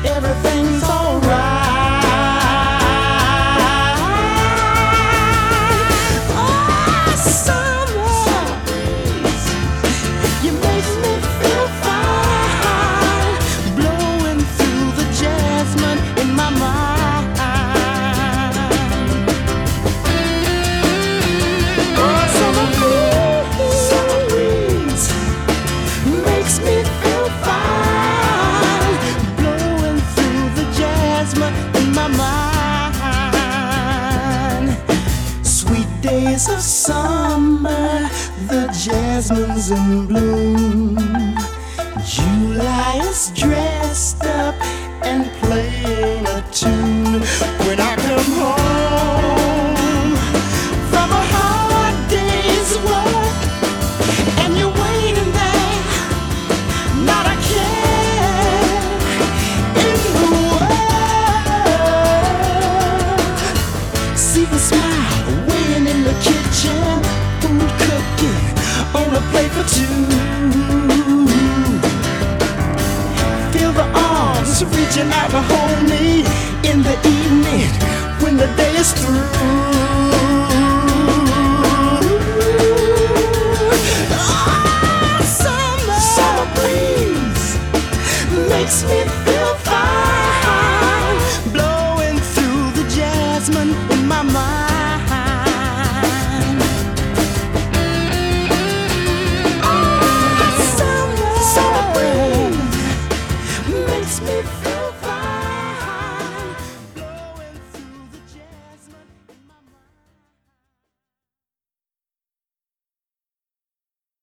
everything's alright. Oh, summer, you make me feel fine, blowing through the jasmine in my mind. Oh, summer breeze makes me feel fine, blowing through the jasmine in my mind. Sweet days of summer, the jasmine's in bloom. July is dressed up and playing a tune. When I come home from a hard day's work and you're waiting there, not a care in the world. See the smile waiting in the kitchen, food cooking on a plate for two. Feel the arms reaching out to hold me in the evening when the day is through.